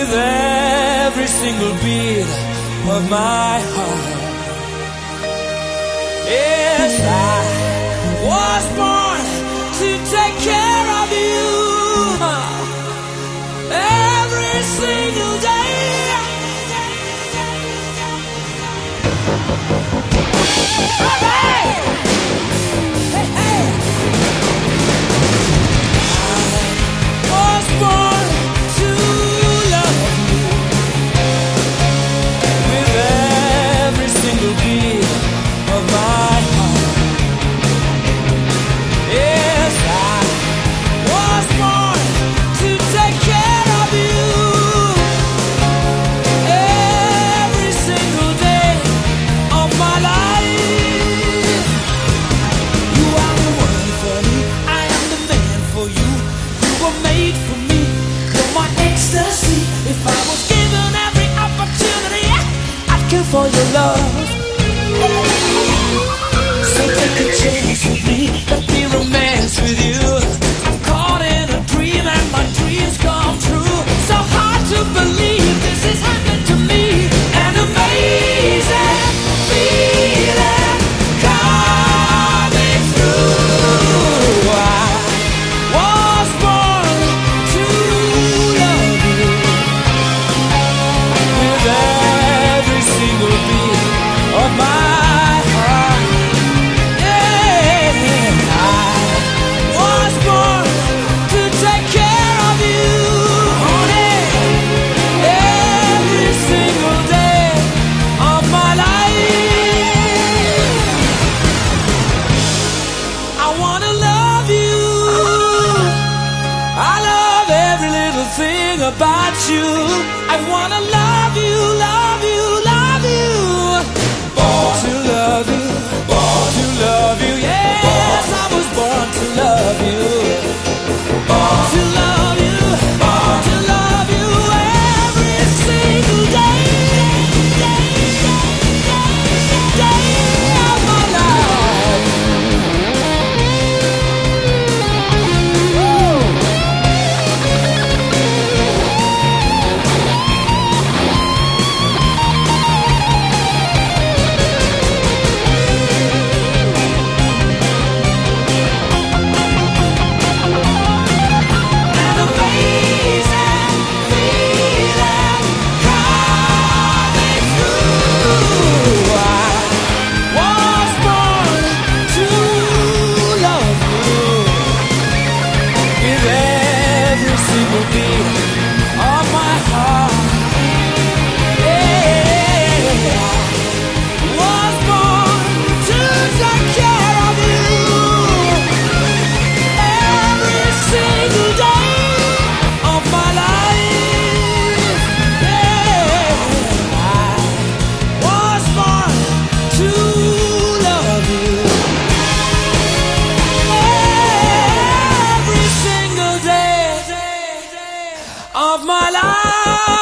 with every single beat of my heart. Yes, I was born to take care of you every single day. Hey, hey, hey. I was born to love you with every single beat of my heart. Yes, I was born to take care of you every single day of my life. You are the one for me, I am the man for you. You were made for me, you're my ecstasy. If I was given every opportunity, I'd kill for your love. So take a chance with me, let me romance with you. I'm caught in a dream and my dreams come true. So hard to believe this is happening to me. An amazing feeling coming through. I was born to love you with every single beat of my heart. Yeah, I was born to take care of you, honey, every single day of my life. I wanna love you. I love every little thing about you. I wanna love you, love you, love you. Born to love you, born to love you. Yes, I was born to love you. Born to love you, born to love you every single day, day of my life. An amazing feeling coming through. I was born to love you with every single beat of my heart. Yeah, I was born to take care of you every single day of my life. Yeah, I was born to love you every single day of my life.